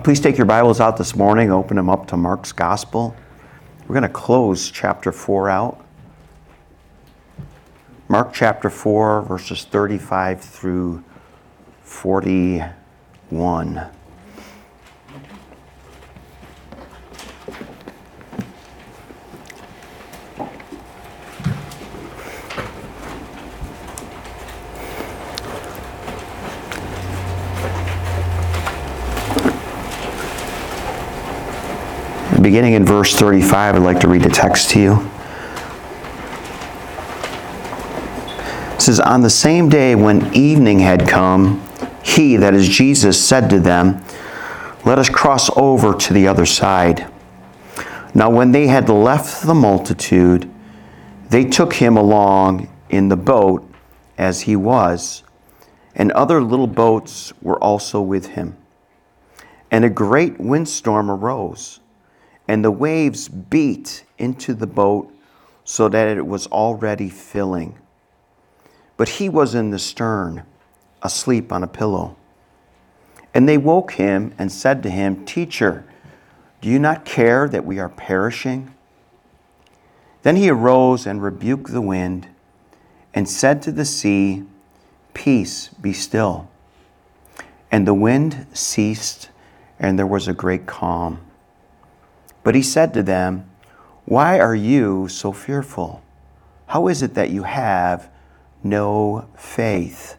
Please take your Bibles out this morning, open them up to Mark's Gospel. We're going to close chapter 4 out. Mark chapter 4, verses 35 through 41. Beginning in verse 35, I'd like to read the text to you. It says, "On the same day when evening had come, he," that is Jesus, "said to them, 'Let us cross over to the other side.' Now when they had left the multitude, they took him along in the boat as he was, and other little boats were also with him. And a great windstorm arose, and the waves beat into the boat so that it was already filling. But he was in the stern, asleep on a pillow. And they woke him and said to him, 'Teacher, do you not care that we are perishing?' Then he arose and rebuked the wind and said to the sea, 'Peace, be still.' And the wind ceased, and there was a great calm. But he said to them, 'Why are you so fearful? How is it that you have no faith?'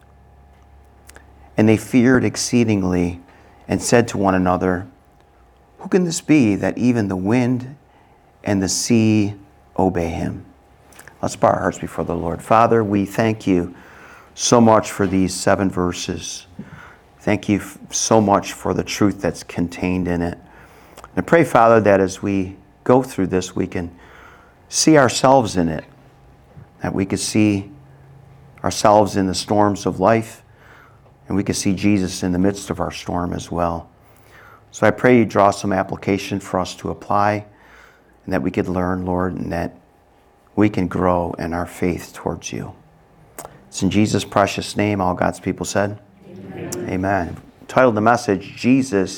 And they feared exceedingly and said to one another, 'Who can this be that even the wind and the sea obey him?'" Let's bow our hearts before the Lord. Father, we thank you so much for these 7 verses. Thank you so much for the truth that's contained in it. I pray, Father, that as we go through this, we can see ourselves in it, that we could see ourselves in the storms of life, and we could see Jesus in the midst of our storm as well. So I pray you draw some application for us to apply, and that we could learn, Lord, and that we can grow in our faith towards you. It's in Jesus' precious name, all God's people said, Amen. Amen. Titled the message, Jesus,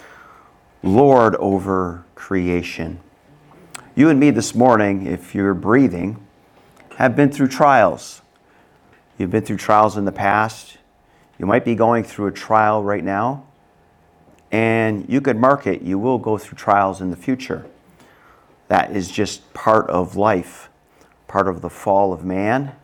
Lord over creation. You and me this morning, if you're breathing, have been through trials. You've been through trials in the past. You might be going through a trial right now. And you could mark it, you will go through trials in the future. That is just part of life, part of the fall of man.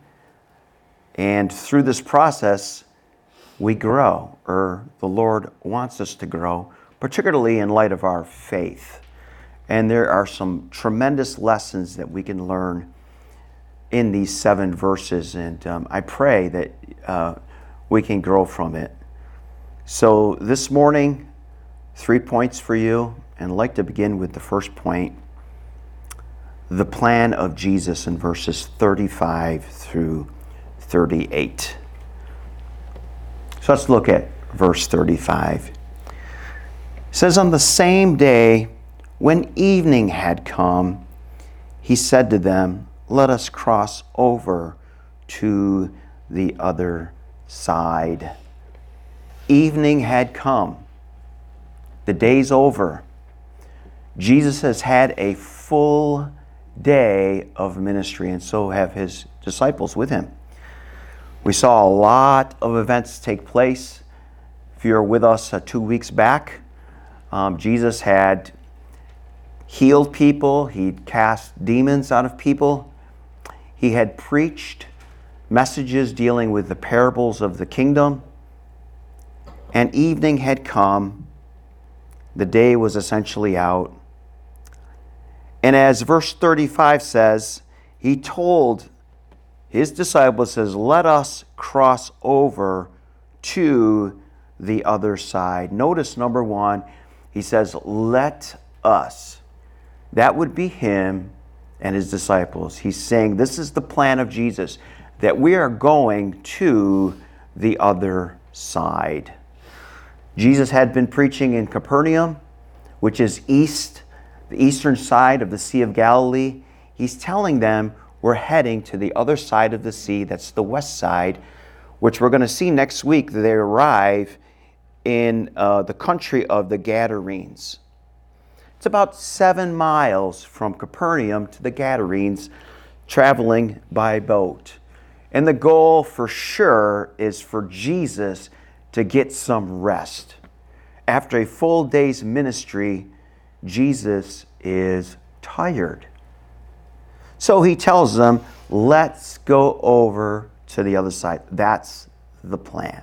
And through this process, we grow, or the Lord wants us to grow, particularly in light of our faith. And there are some tremendous lessons that we can learn in these 7 verses, and I pray that we can grow from it. So this morning, 3 points for you, and I'd like to begin with the first point, the plan of Jesus in verses 35 through 38. So let's look at verse 35. It says, "On the same day when evening had come, he said to them, 'Let us cross over to the other side.'" Evening had come. The day's over. Jesus has had a full day of ministry, and so have his disciples with him. We saw a lot of events take place. If you were with us 2 weeks back, Jesus had healed people. He'd cast demons out of people. He had preached messages dealing with the parables of the kingdom. And evening had come. The day was essentially out. And as verse 35 says, he told his disciples, says, "Let us cross over to the other side." Notice number 1, he says, "Let us." That would be him and his disciples. He's saying this is the plan of Jesus, that we are going to the other side. Jesus had been preaching in Capernaum, which is east, the eastern side of the Sea of Galilee. He's telling them we're heading to the other side of the sea, that's the west side, which we're going to see next week. They arrive in the country of the Gadarenes. It's about 7 miles from Capernaum to the Gadarenes, traveling by boat. And the goal for sure is for Jesus to get some rest. After a full day's ministry, Jesus is tired. So he tells them, let's go over to the other side. That's the plan.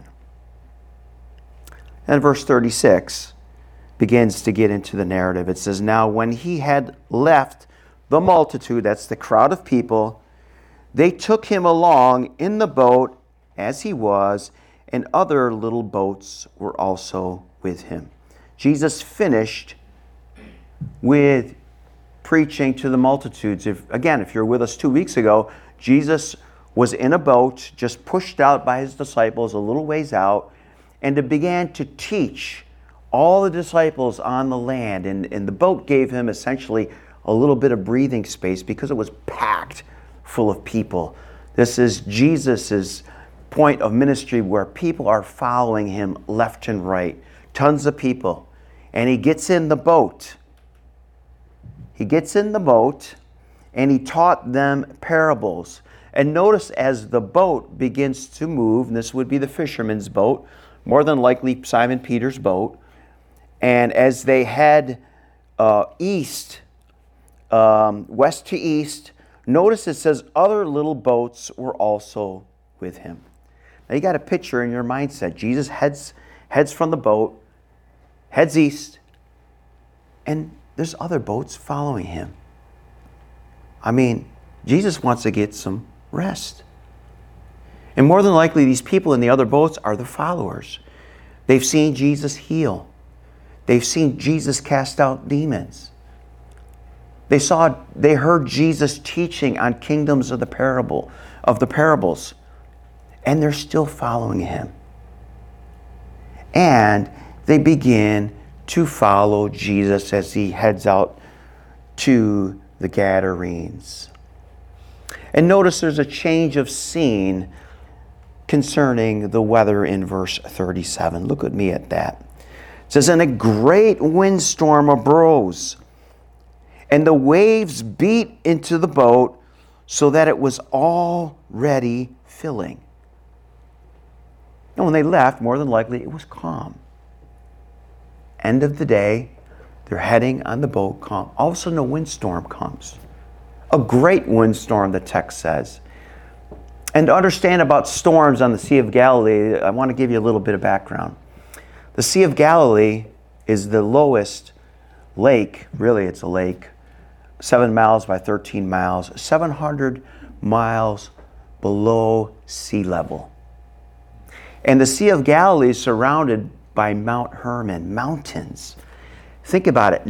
And verse 36 begins to get into the narrative. It says, now when he had left the multitude, that's the crowd of people, they took him along in the boat as he was, and other little boats were also with him. Jesus finished with preaching to the multitudes. If you're with us 2 weeks ago, Jesus was in a boat, just pushed out by his disciples a little ways out, and began to teach all the disciples on the land. And the boat gave him essentially a little bit of breathing space because it was packed full of people. This is Jesus's point of ministry where people are following him left and right. Tons of people. And he gets in the boat. He gets in the boat and he taught them parables. And notice as the boat begins to move, and this would be the fisherman's boat, more than likely Simon Peter's boat, and as they head east, west to east, notice it says other little boats were also with him. Now you got a picture in your mindset. Jesus heads from the boat, heads east, and there's other boats following him. I mean, Jesus wants to get some rest. And more than likely, these people in the other boats are the followers. They've seen Jesus heal. They've seen Jesus cast out demons. They heard Jesus teaching on kingdoms of the parables, and they're still following him. And they begin to follow Jesus as he heads out to the Gadarenes. And notice there's a change of scene concerning the weather in verse 37. Look at me at that. It says, and a great windstorm arose, and the waves beat into the boat so that it was already filling. And when they left, more than likely, it was calm. End of the day, they're heading on the boat calm. All of a sudden, a windstorm comes. A great windstorm, the text says. And to understand about storms on the Sea of Galilee, I want to give you a little bit of background. The Sea of Galilee is the lowest lake, really it's a lake, 7 miles by 13 miles, 700 miles below sea level. And the Sea of Galilee is surrounded by Mount Hermon, mountains. Think about it,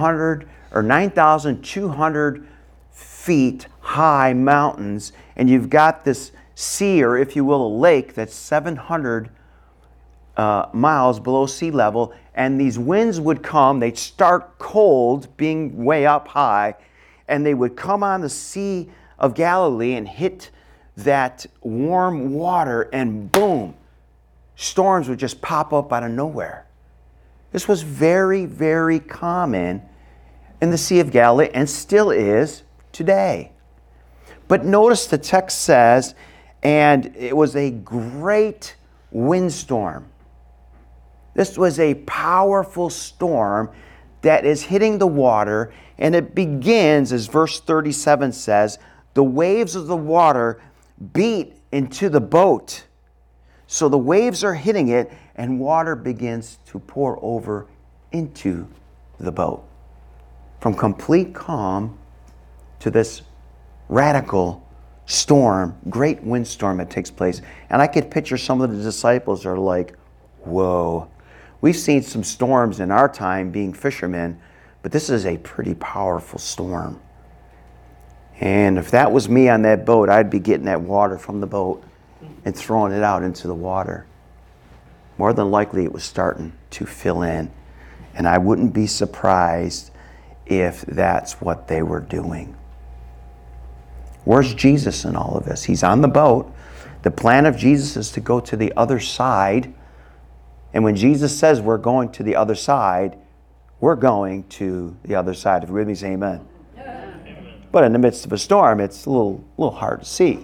9,200 feet high mountains, and you've got this sea, or if you will, a lake that's 700 miles below sea level, and these winds would come. They'd start cold, being way up high, and they would come on the Sea of Galilee and hit that warm water, and boom, storms would just pop up out of nowhere. This was very, very common in the Sea of Galilee, and still is today. But notice the text says, and it was a great windstorm. This was a powerful storm that is hitting the water, and it begins, as verse 37 says, the waves of the water beat into the boat. So the waves are hitting it, and water begins to pour over into the boat. From complete calm to this radical storm, great windstorm that takes place. And I could picture some of the disciples are like, whoa. We've seen some storms in our time being fishermen, but this is a pretty powerful storm. And if that was me on that boat, I'd be getting that water from the boat and throwing it out into the water. More than likely it was starting to fill in. And I wouldn't be surprised if that's what they were doing. Where's Jesus in all of this? He's on the boat. The plan of Jesus is to go to the other side And when Jesus says we're going to the other side, we're going to the other side. If you're with me, say amen. Amen. But in the midst of a storm, it's a little hard to see.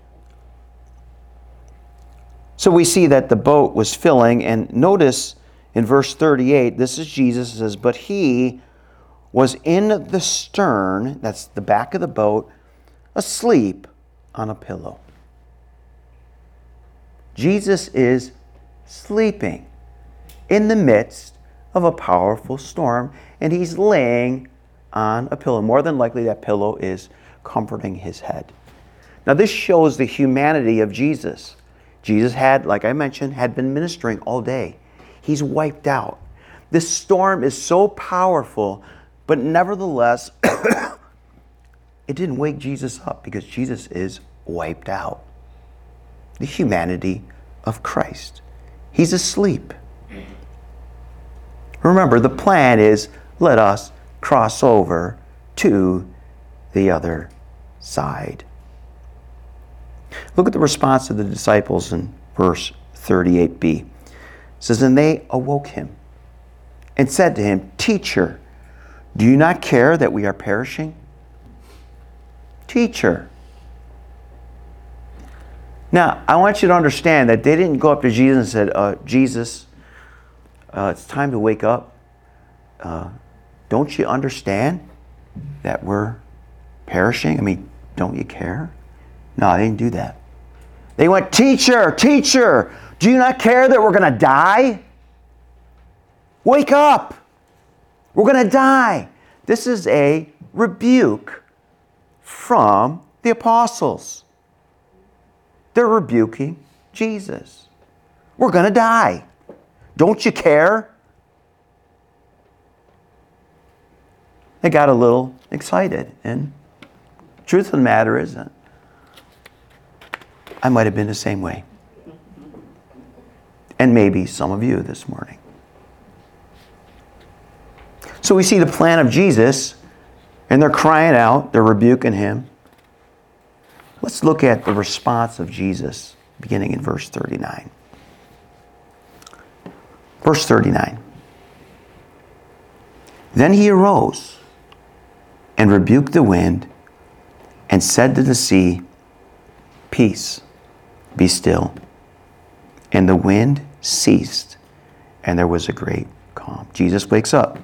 So we see that the boat was filling, and notice in verse 38, this is Jesus, it says, but he was in the stern, that's the back of the boat, asleep on a pillow. Jesus is sleeping in the midst of a powerful storm, and he's laying on a pillow. More than likely, that pillow is comforting his head. Now, this shows the humanity of Jesus. Jesus had, like I mentioned, had been ministering all day. He's wiped out. This storm is so powerful, but nevertheless, it didn't wake Jesus up because Jesus is wiped out. The humanity of Christ. He's asleep. Remember, the plan is, let us cross over to the other side. Look at the response of the disciples in verse 38b. It says, and they awoke him and said to him, Teacher, do you not care that we are perishing? Teacher. Now, I want you to understand that they didn't go up to Jesus and said, Jesus, it's time to wake up. Don't you understand that we're perishing? I mean, don't you care? No, they didn't do that. They went, Teacher, teacher, do you not care that we're going to die? Wake up. We're going to die. This is a rebuke from the apostles. They're rebuking Jesus. We're going to die. Don't you care? They got a little excited. And the truth of the matter is that I might have been the same way. And maybe some of you this morning. So we see the plan of Jesus, and they're crying out, they're rebuking him. Let's look at the response of Jesus, beginning in verse 39. Verse 39. Then he arose and rebuked the wind and said to the sea, Peace, be still. And the wind ceased, and there was a great calm. Jesus wakes up,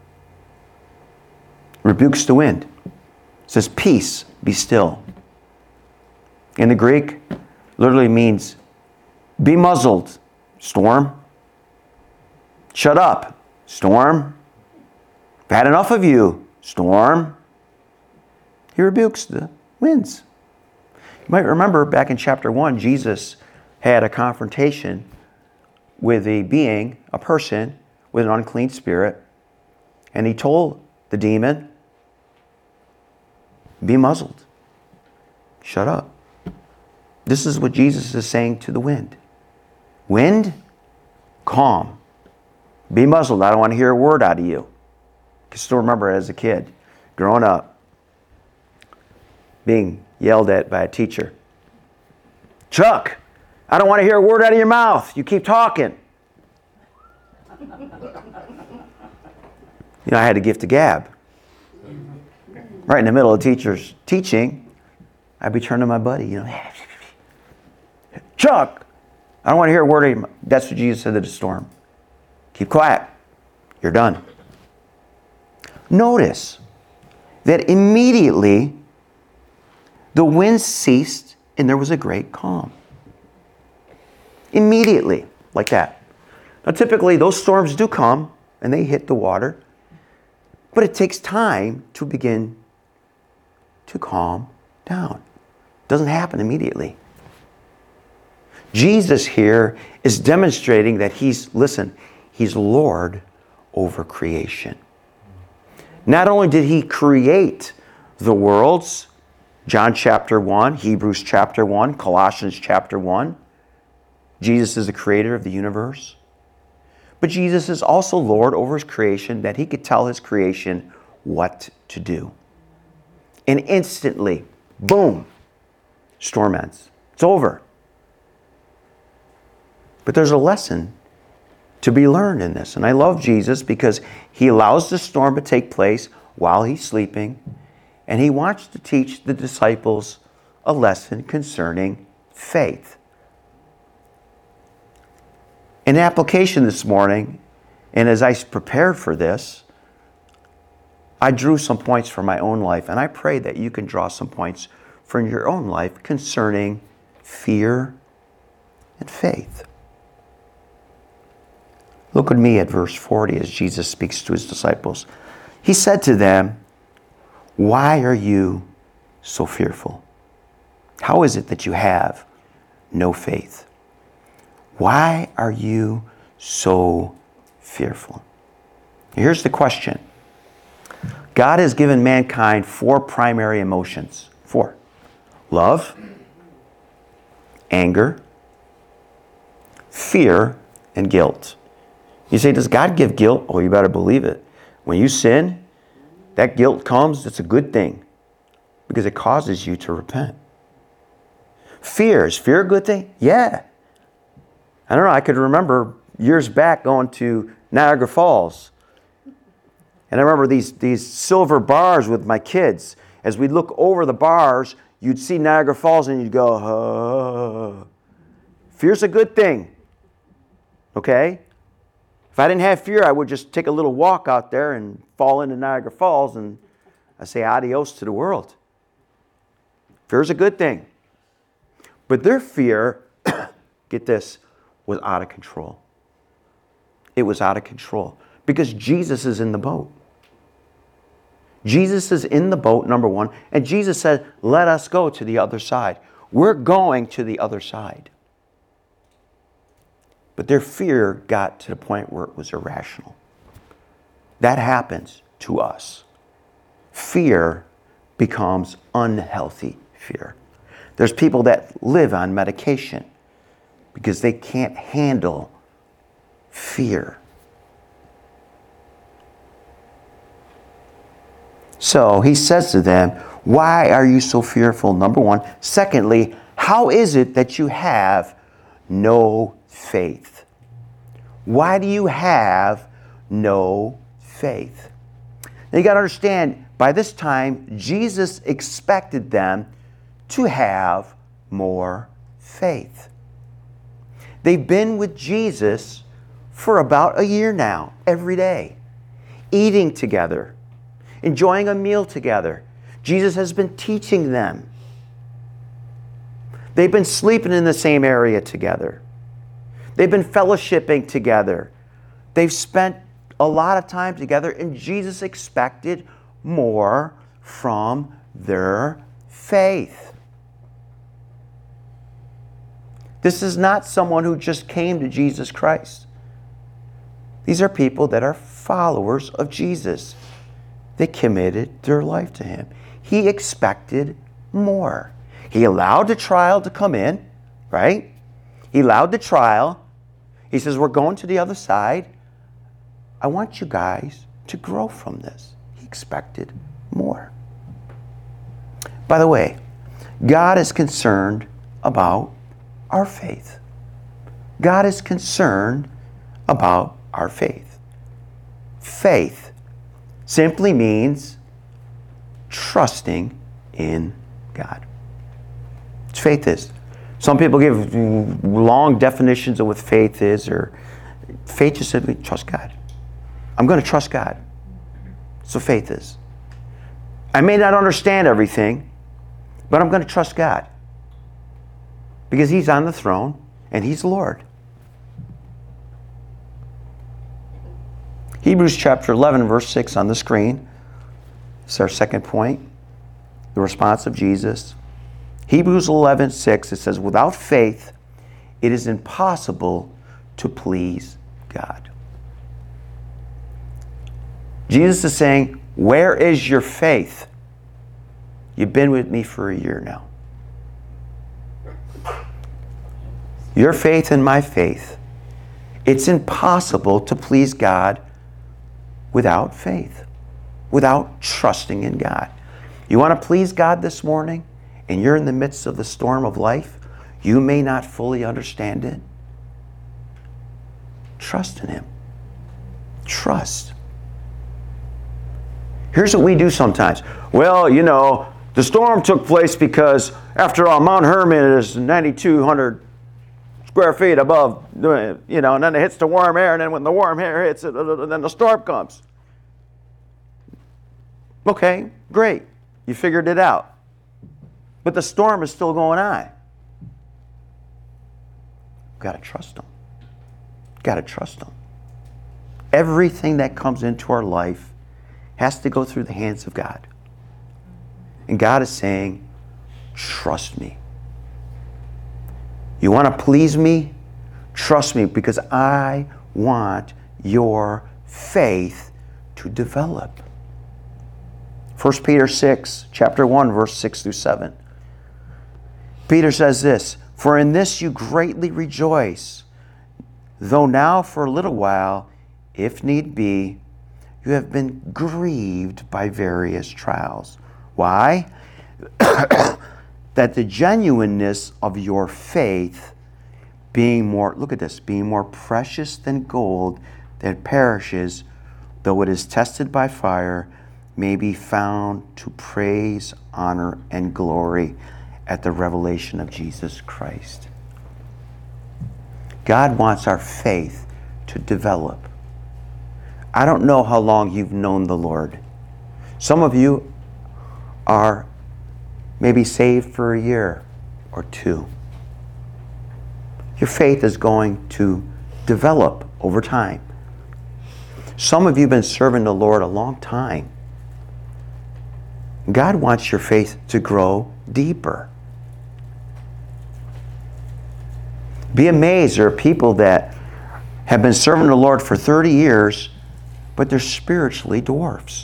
rebukes the wind, says, Peace, be still. In the Greek, literally means, be muzzled, storm. Shut up, storm. I've had enough of you, storm. He rebukes the winds. You might remember back in chapter 1, Jesus had a confrontation with a being, a person, with an unclean spirit. And he told the demon, be muzzled. Shut up. This is what Jesus is saying to the wind. Wind, calm. Be muzzled. I don't want to hear a word out of you. I can still remember as a kid, growing up, being yelled at by a teacher. Chuck, I don't want to hear a word out of your mouth. You keep talking. I had a gift of gab. Right in the middle of the teacher's teaching, I'd be turning to my buddy, Chuck, I don't want to hear a word out of your mouth. That's what Jesus said to the storm. Keep quiet. You're done. Notice that immediately the wind ceased and there was a great calm. Immediately, like that. Now typically those storms do come and they hit the water, but it takes time to begin to calm down. It doesn't happen immediately. Jesus here is demonstrating that he's Lord over creation. Not only did he create the worlds, John chapter 1, Hebrews chapter 1, Colossians chapter 1, Jesus is the creator of the universe. But Jesus is also Lord over his creation, that he could tell his creation what to do. And instantly, boom, storm ends. It's over. But there's a lesson to be learned in this. And I love Jesus because he allows the storm to take place while he's sleeping, and he wants to teach the disciples a lesson concerning faith. In application this morning, and as I prepared for this, I drew some points for my own life, and I pray that you can draw some points for your own life concerning fear and faith. Look with me at verse 40 as Jesus speaks to his disciples. He said to them, "Why are you so fearful? How is it that you have no faith? Why are you so fearful?" Here's the question. God has given mankind 4 primary emotions. 4. Love, anger, fear, and guilt. You say, does God give guilt? Oh, you better believe it. When you sin, that guilt comes. It's a good thing because it causes you to repent. Fear. Is fear a good thing? Yeah. I don't know. I could remember years back going to Niagara Falls. And I remember these silver bars with my kids. As we'd look over the bars, you'd see Niagara Falls and you'd go, oh. Fear's a good thing. Okay? If I didn't have fear, I would just take a little walk out there and fall into Niagara Falls and I say adios to the world. Fear's a good thing. But their fear, get this, was out of control. It was out of control because Jesus is in the boat. Jesus is in the boat, number one, and Jesus said, let us go to the other side. We're going to the other side. But their fear got to the point where it was irrational. That happens to us. Fear becomes unhealthy fear. There's people that live on medication because they can't handle fear. So he says to them, why are you so fearful? Number one. Secondly, how is it that you have no faith? Why do you have no faith? Now you got to understand, by this time, Jesus expected them to have more faith. They've been with Jesus for about a year now, every day, eating together, enjoying a meal together. Jesus has been teaching them. They've been sleeping in the same area together. They've been fellowshipping together. They've spent a lot of time together, and Jesus expected more from their faith. This is not someone who just came to Jesus Christ. These are people that are followers of Jesus. They committed their life to him. He expected more. He allowed the trial to come in, right? He allowed the trial. He says, we're going to the other side. I want you guys to grow from this. He expected more. By the way, God is concerned about our faith. God is concerned about our faith. Faith simply means trusting in God. Faith is. Some people give long definitions of what faith is, or faith just simply trust God. I'm going to trust God. So faith is. I may not understand everything, but I'm going to trust God. Because he's on the throne and he's Lord. Hebrews chapter 11, verse 6 on the screen. It's our second point. The response of Jesus. Hebrews 11, 6, it says, without faith, it is impossible to please God. Jesus is saying, where is your faith? You've been with me for a year now. Your faith and my faith. It's impossible to please God without faith, without trusting in God. You want to please God this morning, and you're in the midst of the storm of life? You may not fully understand it. Trust in Him. Trust. Here's what we do sometimes. Well, the storm took place because, after all, Mount Hermon is 9,200 square feet above, and then it hits the warm air, and then when the warm air hits it, then the storm comes. Okay, great. You figured it out. But the storm is still going on. Got to trust Him. Got to trust Him. Everything that comes into our life has to go through the hands of God. And God is saying, trust me. You want to please me? Trust me, because I want your faith to develop. 1 Peter 6, chapter 1, verse 6 through 7. Peter says this, "For in this you greatly rejoice, though now for a little while, if need be, you have been grieved by various trials." Why? That the genuineness of your faith, being more precious than gold that perishes, though it is tested by fire, may be found to praise, honor, and glory at the revelation of Jesus Christ. God wants our faith to develop. I don't know how long you've known the Lord. Some of you are maybe saved for a year or two. Your faith is going to develop over time. Some of you have been serving the Lord a long time. God wants your faith to grow deeper. Be amazed, there are people that have been serving the Lord for 30 years, but they're spiritually dwarfs.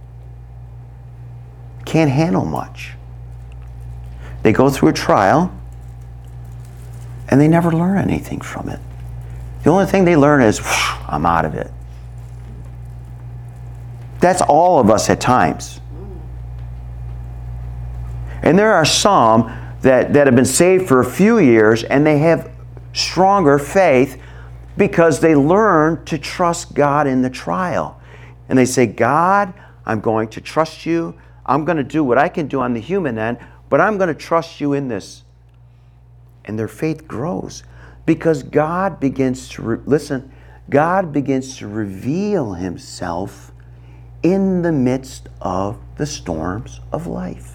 Can't handle much. They go through a trial, and they never learn anything from it. The only thing they learn is, I'm out of it. That's all of us at times. And there are some that have been saved for a few years, and they have stronger faith because they learn to trust God in the trial. And they say, God, I'm going to trust you. I'm going to do what I can do on the human end, but I'm going to trust you in this. And their faith grows because God begins to, God begins to reveal Himself in the midst of the storms of life.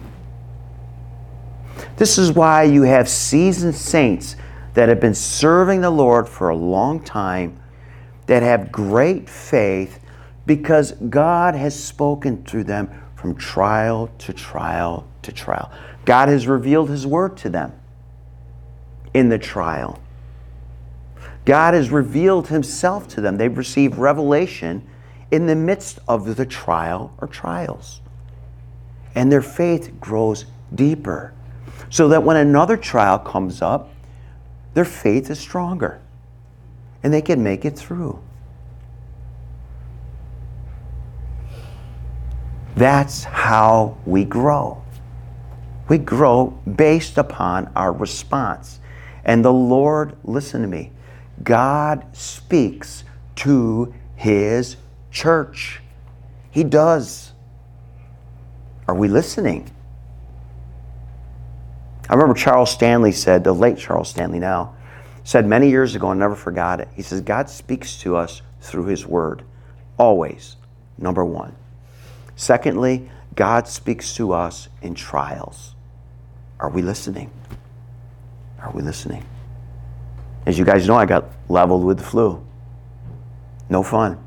This is why you have seasoned saints that have been serving the Lord for a long time, that have great faith because God has spoken through them from trial to trial to trial. God has revealed His word to them in the trial. God has revealed Himself to them. They've received revelation in the midst of the trial or trials. And their faith grows deeper, so that when another trial comes up, their faith is stronger and they can make it through. That's how we grow. We grow based upon our response. And the Lord, listen to me, God speaks to His church. He does. Are we listening? I remember Charles Stanley said, the late Charles Stanley now, said many years ago, and never forgot it. He says, God speaks to us through His word. Always. Number one. Secondly, God speaks to us in trials. Are we listening? Are we listening? As you guys know, I got leveled with the flu. No fun.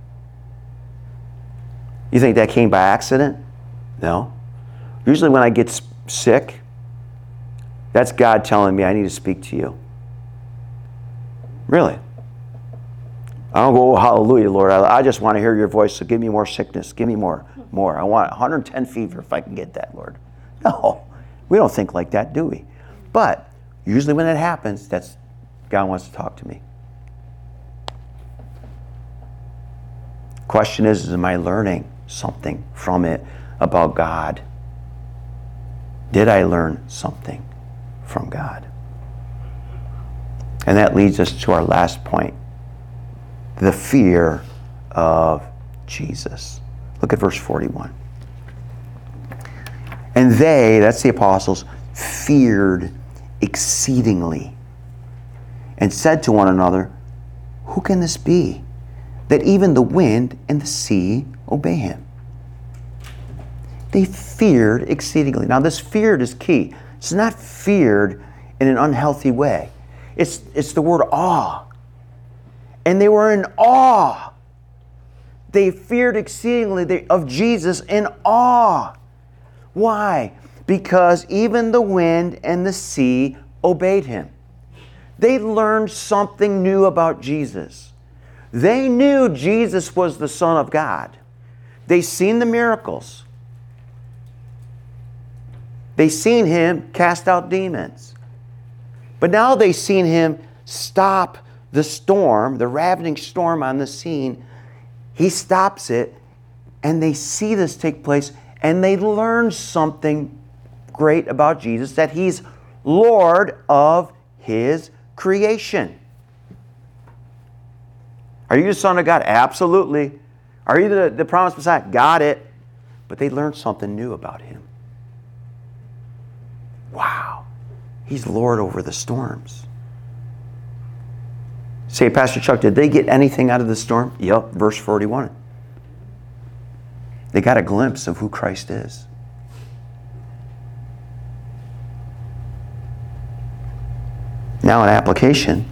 You think that came by accident? No. Usually when I get sick, that's God telling me I need to speak to you. Really. I don't go, oh, hallelujah, Lord. I just want to hear your voice, so give me more sickness. Give me more. I want 110 fever if I can get that, Lord. No, we don't think like that, do we? But usually when it happens, that's God wants to talk to me. Question is am I learning something from it about God? Did I learn something from God? And that leads us to our last point. the fear of Jesus. Look at verse 41. And they, that's the apostles, feared exceedingly and said to one another, who can this be, that even the wind and the sea obey him? They feared exceedingly. Now this feared is key. It's not feared in an unhealthy way. It's the word awe. And they were in awe. They feared exceedingly of Jesus in awe. Why? Because even the wind and the sea obeyed him. They learned something new about Jesus. They knew Jesus was the Son of God. They seen the miracles. They seen him cast out demons. But now they seen him stop the storm, the ravening storm on the scene. He stops it, and they see this take place, and they learn something great about Jesus, that he's Lord of his creation. Are you the Son of God? Absolutely. Are you the promised Messiah? Got it. But they learned something new about him. Wow. He's Lord over the storms. Say, Pastor Chuck, did they get anything out of the storm? Yep, verse 41. They got a glimpse of who Christ is. Now an application.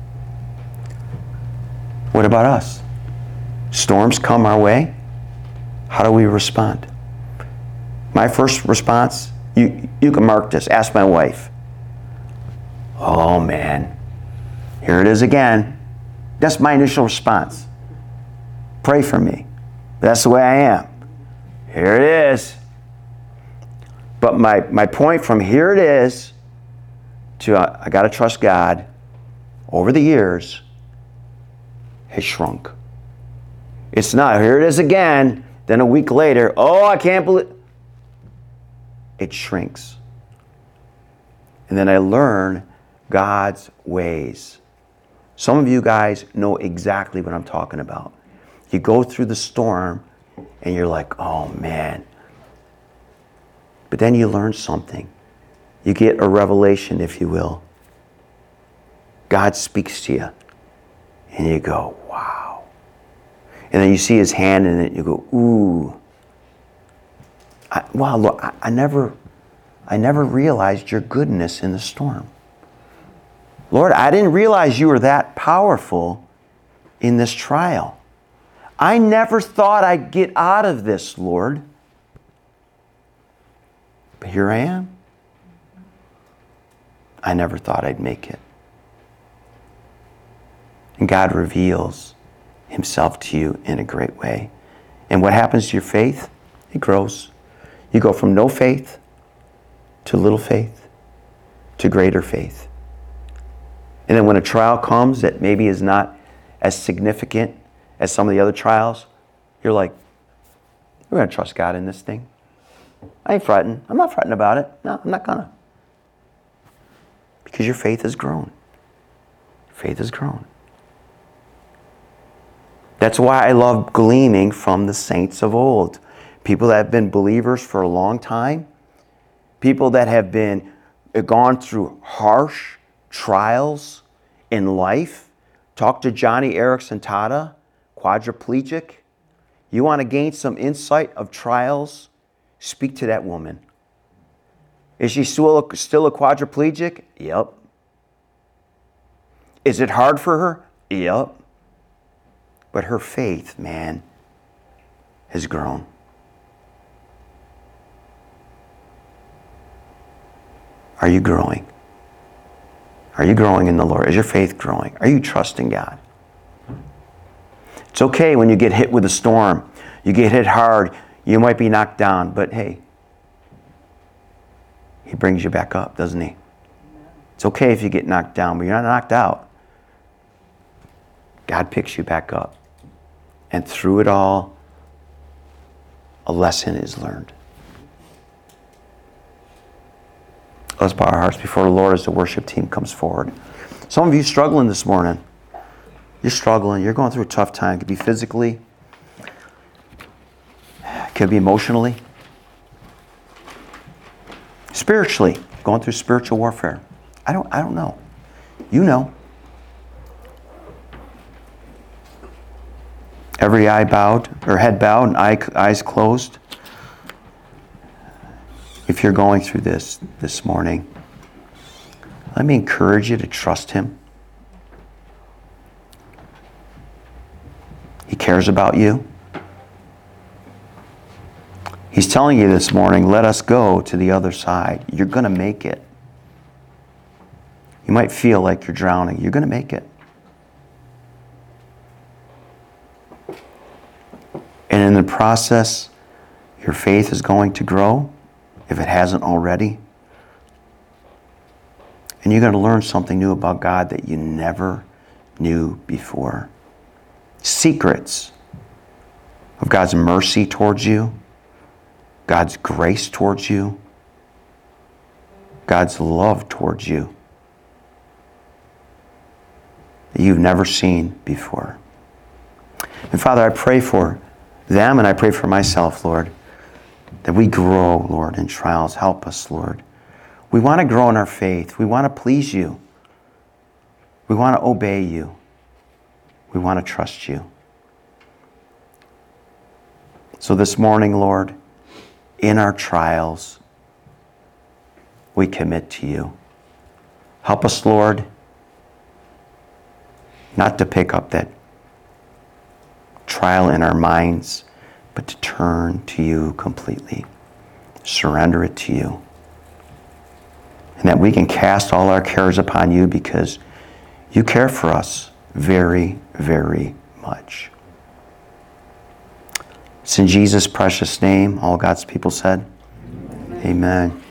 What about us? Storms come our way. How do we respond? My first response, you can mark this. Ask my wife. Oh man, here it is again. That's my initial response. Pray for me. That's the way I am. Here it is. But my point from here it is to I got to trust God over the years has shrunk. It's not, here it is again, then a week later, oh, I can't believe. It shrinks. And then I learn God's ways. Some of you guys know exactly what I'm talking about. You go through the storm and you're like, oh man. But then you learn something. You get a revelation, if you will. God speaks to you. And you go, wow. And then you see his hand in it and you go, ooh. Wow, look, I never realized your goodness in the storm. Lord, I didn't realize you were that powerful in this trial. I never thought I'd get out of this, Lord. But here I am. I never thought I'd make it. And God reveals himself to you in a great way. And what happens to your faith? It grows. You go from no faith to little faith to greater faith. And then when a trial comes that maybe is not as significant as some of the other trials, you're like, we're going to trust God in this thing. I ain't fretting. I'm not fretting about it. No, I'm not going to. Because your faith has grown. Faith has grown. That's why I love gleaning from the saints of old. People that have been believers for a long time. People that have gone through harsh trials in life. Talk to Johnny Erickson Tada, quadriplegic. You want to gain some insight of trials? Speak to that woman. Is she still a quadriplegic? Yep. Is it hard for her? Yep. But her faith, man, has grown. Are you growing? Are you growing in the Lord? Is your faith growing? Are you trusting God? It's okay when you get hit with a storm. You get hit hard. You might be knocked down. But hey, he brings you back up, doesn't he? It's okay if you get knocked down, but you're not knocked out. God picks you back up. And through it all, a lesson is learned. Let's bow our hearts before the Lord as the worship team comes forward. Some of you struggling this morning. You're struggling. You're going through a tough time. It could be physically. It could be emotionally. Spiritually. Going through spiritual warfare. I don't know. You know. Every eye bowed, or head bowed, and eyes closed. If you're going through this morning, let me encourage you to trust Him. He cares about you. He's telling you this morning, let us go to the other side. You're going to make it. You might feel like you're drowning. You're going to make it. And in the process, your faith is going to grow, if it hasn't already. And you're going to learn something new about God that you never knew before. Secrets of God's mercy towards you, God's grace towards you, God's love towards you that you've never seen before. And Father, I pray for them and I pray for myself, Lord, that we grow, Lord, in trials. Help us, Lord. We want to grow in our faith. We want to please you. We want to obey you. We want to trust you. So this morning, Lord, in our trials, we commit to you. Help us, Lord, not to pick up that trial in our minds, but to turn to you completely. Surrender it to you. And that we can cast all our cares upon you because you care for us very, very much. It's in Jesus' precious name, all God's people said. Amen.